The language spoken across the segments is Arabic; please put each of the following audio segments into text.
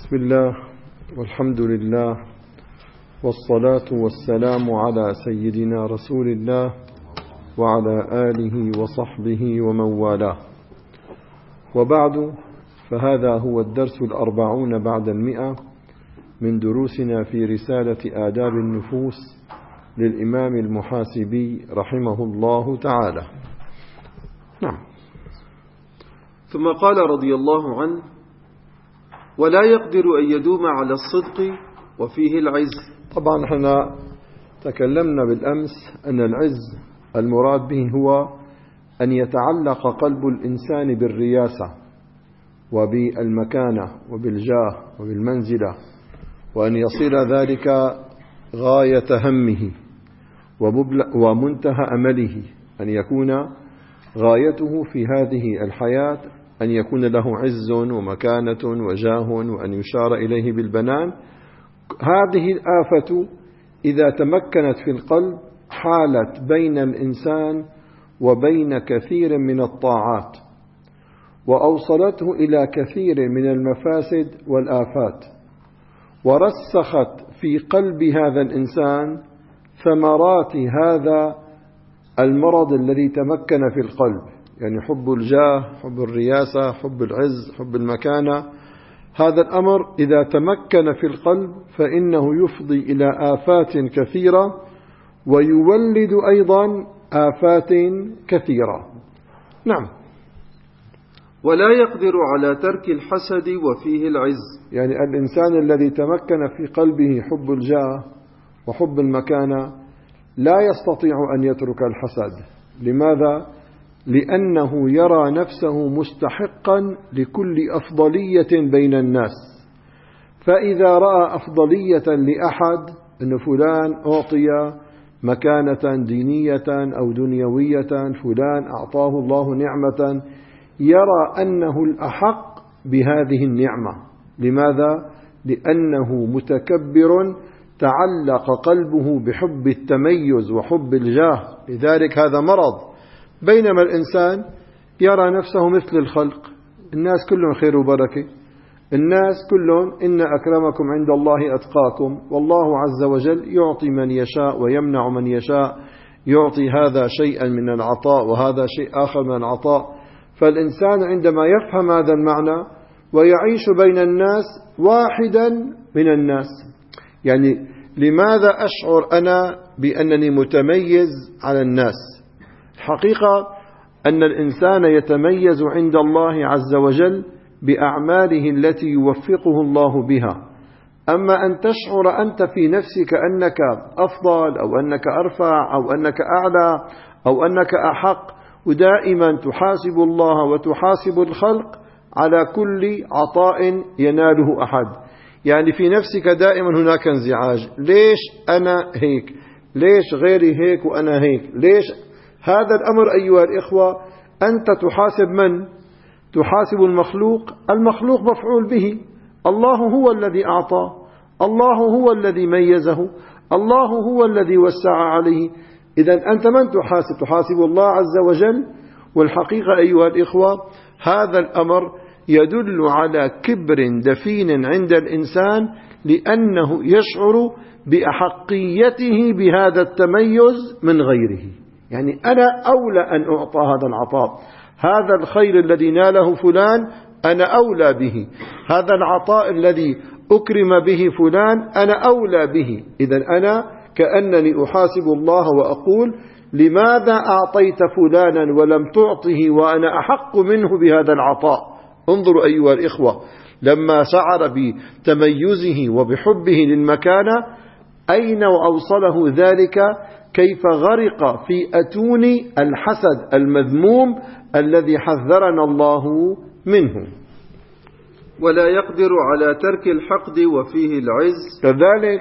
بسم الله والحمد لله والصلاة والسلام على سيدنا رسول الله وعلى آله وصحبه ومن والاه، وبعد، فهذا هو الدرس 40 بعد 100 من دروسنا في رسالة آداب النفوس للإمام المحاسبي رحمه الله تعالى. نعم. ثم قال رضي الله عنه: ولا يقدر أن يدوم على الصدق وفيه العز. طبعا احنا تكلمنا بالأمس أن العز المراد به هو أن يتعلق قلب الإنسان بالرياسة وبالمكانة وبالجاه وبالمنزلة، وأن يصير ذلك غاية همه ومنتهى أمله، أن يكون غايته في هذه الحياة أن يكون له عز ومكانة وجاه وأن يشار إليه بالبنان. هذه الآفة إذا تمكنت في القلب حالت بين الإنسان وبين كثير من الطاعات، وأوصلته إلى كثير من المفاسد والآفات، ورسخت في قلب هذا الإنسان ثمرات هذا المرض الذي تمكن في القلب، يعني حب الجاه، حب الرياسة، حب العز، حب المكانة. هذا الأمر إذا تمكن في القلب فإنه يفضي إلى آفات كثيرة ويولد أيضا آفات كثيرة. نعم. ولا يقدر على ترك الحسد وفيه العز. يعني الإنسان الذي تمكن في قلبه حب الجاه وحب المكانة لا يستطيع أن يترك الحسد. لماذا؟ لأنه يرى نفسه مستحقا لكل أفضلية بين الناس، فإذا رأى أفضلية لأحد أن فلان أعطي مكانة دينية أو دنيوية، فلان أعطاه الله نعمة، يرى أنه الأحق بهذه النعمة. لماذا؟ لأنه متكبر تعلق قلبه بحب التميز وحب الجاه، لذلك هذا مرض. بينما الإنسان يرى نفسه مثل الخلق، الناس كلهم خير وبركة، الناس كلهم إن أكرمكم عند الله أتقاكم، والله عز وجل يعطي من يشاء ويمنع من يشاء، يعطي هذا شيئا من العطاء وهذا شيء آخر من العطاء. فالإنسان عندما يفهم هذا المعنى ويعيش بين الناس واحدا من الناس، يعني لماذا أشعر أنا بأنني متميز على الناس؟ حقيقة أن الإنسان يتميز عند الله عز وجل بأعماله التي يوفقه الله بها. أما أن تشعر أنت في نفسك أنك أفضل أو أنك أرفع أو أنك أعلى أو أنك أحق، ودائما تحاسب الله وتحاسب الخلق على كل عطاء يناله أحد، يعني في نفسك دائما هناك انزعاج، ليش أنا هيك؟ ليش غيري هيك وأنا هيك؟ ليش؟ هذا الأمر أيها الإخوة أنت تحاسب من؟ تحاسب المخلوق. المخلوق مفعول به، الله هو الذي أعطى، الله هو الذي ميزه، الله هو الذي وسع عليه. إذن أنت من تحاسب؟ تحاسب الله عز وجل. والحقيقة أيها الإخوة هذا الأمر يدل على كبر دفين عند الإنسان، لأنه يشعر بأحقيته بهذا التميز من غيره. يعني أنا أولى أن أعطى هذا العطاء، هذا الخير الذي ناله فلان أنا أولى به، هذا العطاء الذي أكرم به فلان أنا أولى به. إذن أنا كأنني أحاسب الله وأقول لماذا أعطيت فلانا ولم تعطه وأنا أحق منه بهذا العطاء؟ انظروا أيها الإخوة، لما شعر بتميزه وبحبه للمكانة أين وأوصله ذلك؟ كيف غرق في أتون الحسد المذموم الذي حذرنا الله منه. ولا يقدر على ترك الحقد وفيه العز. كذلك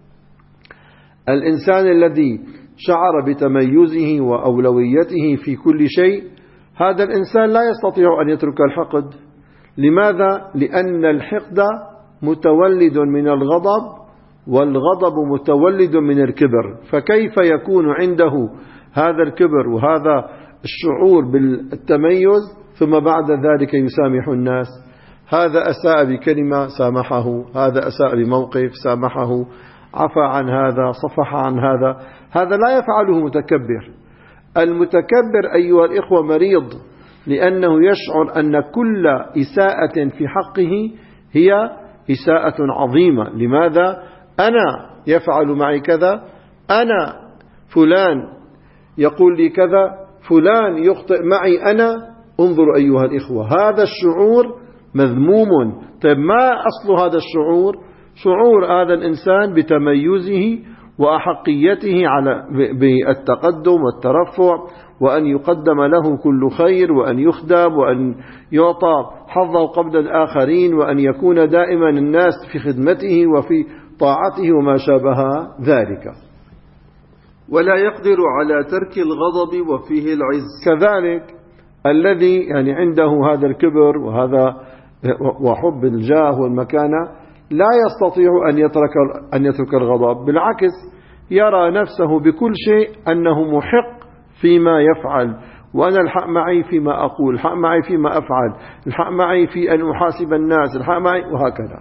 الإنسان الذي شعر بتميزه وأولويته في كل شيء، هذا الإنسان لا يستطيع أن يترك الحقد. لماذا؟ لأن الحقد متولد من الغضب، والغضب متولد من الكبر، فكيف يكون عنده هذا الكبر وهذا الشعور بالتميز ثم بعد ذلك يسامح الناس؟ هذا أساء بكلمة سامحه، هذا أساء بموقف سامحه، عفى عن هذا، صفح عن هذا. هذا لا يفعله متكبر. المتكبر أيها الإخوة مريض، لأنه يشعر أن كل إساءة في حقه هي إساءة عظيمة. لماذا؟ أنا يفعل معي كذا، أنا فلان يقول لي كذا، فلان يخطئ معي أنا. انظروا أيها الإخوة، هذا الشعور مذموم. طيب ما أصل هذا الشعور؟ شعور هذا الإنسان بتميزه وأحقيته على بالتقدم والترفع، وأن يقدم له كل خير، وأن يخدم، وأن يعطى حظه قبل الآخرين، وأن يكون دائما الناس في خدمته وفي طاعته وما شابه ذلك. ولا يقدر على ترك الغضب وفيه العز. كذلك الذي يعني عنده هذا الكبر وهذا وحب الجاه والمكانة لا يستطيع أن يترك الغضب، بالعكس يرى نفسه بكل شيء أنه محق فيما يفعل، وأنا الحق معي فيما أقول، الحق معي فيما أفعل، الحق معي في أن أحاسب الناس، الحق معي، وهكذا.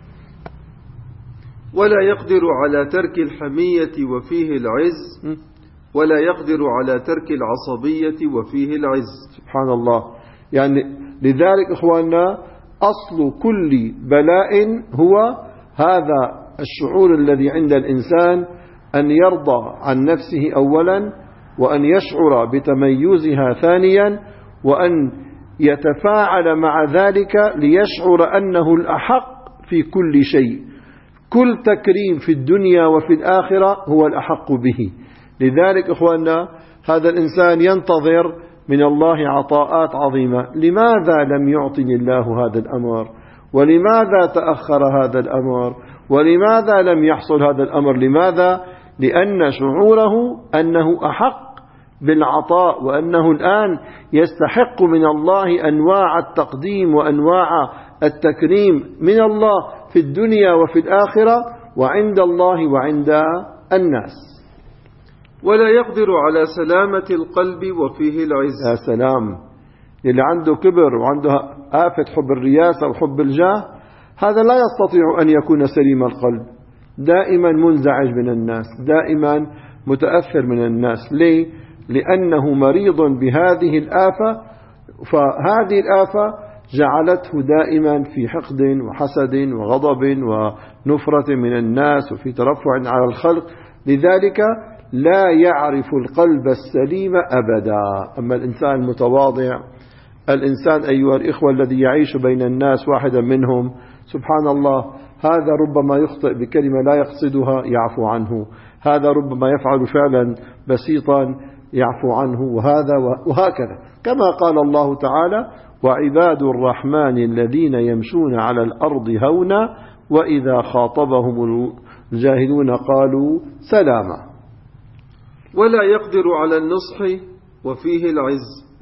ولا يقدر على ترك الحمية وفيه العز. ولا يقدر على ترك العصبية وفيه العز. سبحان الله. يعني لذلك إخواننا أصل كل بلاء هو هذا الشعور الذي عند الإنسان، أن يرضى عن نفسه أولا، وأن يشعر بتميزها ثانيا، وأن يتفاعل مع ذلك ليشعر أنه الأحق في كل شيء. كل تكريم في الدنيا وفي الآخرة هو الأحق به. لذلك إخواننا هذا الإنسان ينتظر من الله عطاءات عظيمة. لماذا لم يعطني الله هذا الأمر؟ ولماذا تأخر هذا الأمر؟ ولماذا لم يحصل هذا الأمر؟ لماذا؟ لأن شعوره أنه أحق بالعطاء، وأنه الآن يستحق من الله أنواع التقديم وأنواع التكريم من الله في الدنيا وفي الآخرة، وعند الله وعند الناس. ولا يقدر على سلامة القلب وفيه العز. يا سلام، اللي عنده كبر وعنده آفة حب الرياسة وحب الجاه، هذا لا يستطيع أن يكون سليم القلب، دائما منزعج من الناس، دائما متأثر من الناس. ليه؟ لأنه مريض بهذه الآفة، فهذه الآفة جعلته دائما في حقد وحسد وغضب ونفرة من الناس وفي ترفع على الخلق. لذلك لا يعرف القلب السليم أبدا. أما الإنسان المتواضع، الإنسان أيها الإخوة الذي يعيش بين الناس واحدا منهم، سبحان الله، هذا ربما يخطئ بكلمة لا يقصدها يعفو عنه، هذا ربما يفعل فعلا بسيطا يعفو عنه، وهكذا. كما قال الله تعالى: وعباد الرحمن الذين يمشون على الأرض هونا وإذا خاطبهم الجاهلون قالوا سلاما. ولا يقدر على النصح وفيه العز.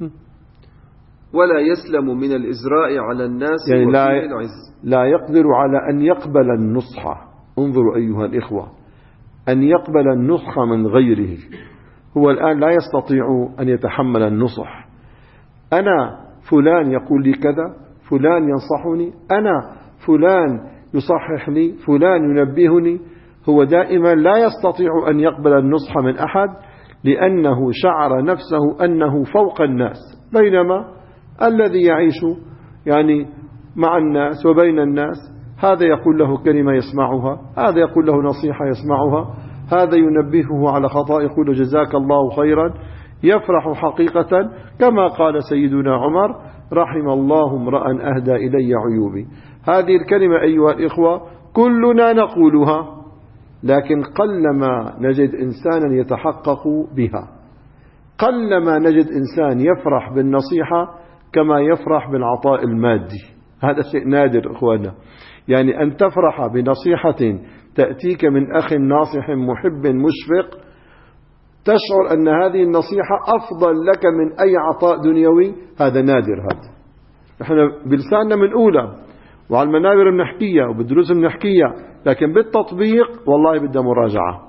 ولا يسلم من الإزراء على الناس يعني وفيه العز. لا يقدر على أن يقبل النصح. انظروا أيها الإخوة، أن يقبل النصح من غيره. هو الآن لا يستطيع أن يتحمل النصح. أنا فلان يقول لي كذا، فلان ينصحني، أنا فلان يصحح لي، فلان ينبهني. هو دائما لا يستطيع أن يقبل النصح من أحد، لأنه شعر نفسه أنه فوق الناس، بينما الذي يعيش يعني مع الناس وبين الناس، هذا يقول له كلمة يسمعها، هذا يقول له نصيحة يسمعها، هذا ينبهه على خطأ يقول له جزاك الله خيرا، يفرح حقيقة. كما قال سيدنا عمر: رحم الله امرأ أهدى إلي عيوبي. هذه الكلمة أيها الإخوة كلنا نقولها، لكن قلما نجد إنسانا يتحقق بها، قلما نجد إنسان يفرح بالنصيحة كما يفرح بالعطاء المادي. هذا شيء نادر إخوانا. يعني أن تفرح بنصيحة تأتيك من أخ ناصح محب مشفق، تشعر أن هذه النصيحة أفضل لك من أي عطاء دنيوي، هذا نادر. هذا احنا بلساننا من أولى، وعلى المنابر بنحكيها وبالدروس بنحكيها، لكن بالتطبيق والله بدها مراجعة.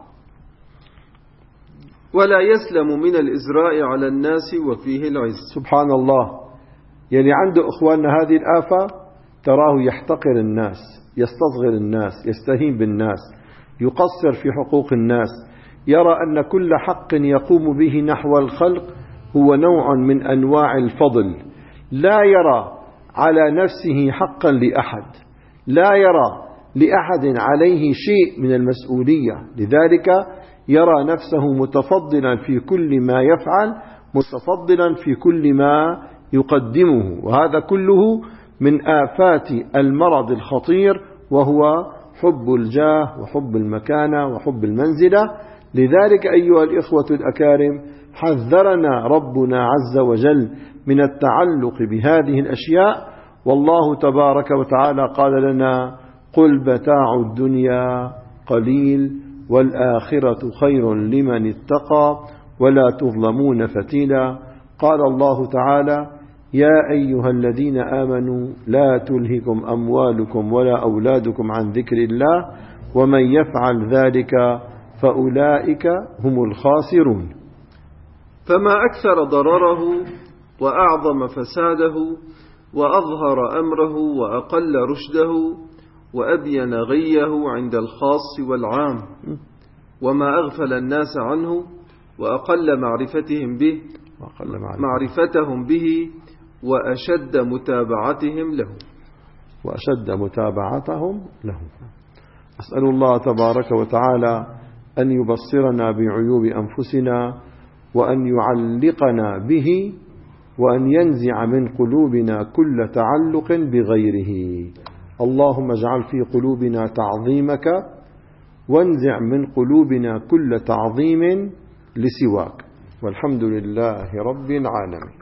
ولا يسلم من الإزراء على الناس وفيه العز. سبحان الله. يلي عنده إخواننا هذه الآفة تراه يحتقر الناس، يستصغر الناس، يستهين بالناس، يقصر في حقوق الناس، يرى أن كل حق يقوم به نحو الخلق هو نوع من أنواع الفضل، لا يرى على نفسه حقا لأحد، لا يرى لأحد عليه شيء من المسؤولية، لذلك يرى نفسه متفضلا في كل ما يفعل، متفضلا في كل ما يقدمه، وهذا كله من آفات المرض الخطير، وهو حب الجاه وحب المكانة وحب المنزلة. لذلك أيها الإخوة الأكارم حذرنا ربنا عز وجل من التعلق بهذه الأشياء، والله تبارك وتعالى قال لنا: قل متاع الدنيا قليل والآخرة خير لمن اتقى ولا تظلمون فتيلا. قال الله تعالى: يا أيها الذين آمنوا لا تلهكم أموالكم ولا أولادكم عن ذكر الله ومن يفعل ذلك فأولئك هم الخاسرون. فما أكثر ضرره وأعظم فساده وأظهر أمره وأقل رشده وأبين غيه عند الخاص والعام، وما أغفل الناس عنه وأقل معرفتهم به وأشد متابعتهم له. أسأل الله تبارك وتعالى أن يبصرنا بعيوب أنفسنا، وأن يعلقنا به، وأن ينزع من قلوبنا كل تعلق بغيره. اللهم اجعل في قلوبنا تعظيمك، وانزع من قلوبنا كل تعظيم لسواك. والحمد لله رب العالمين.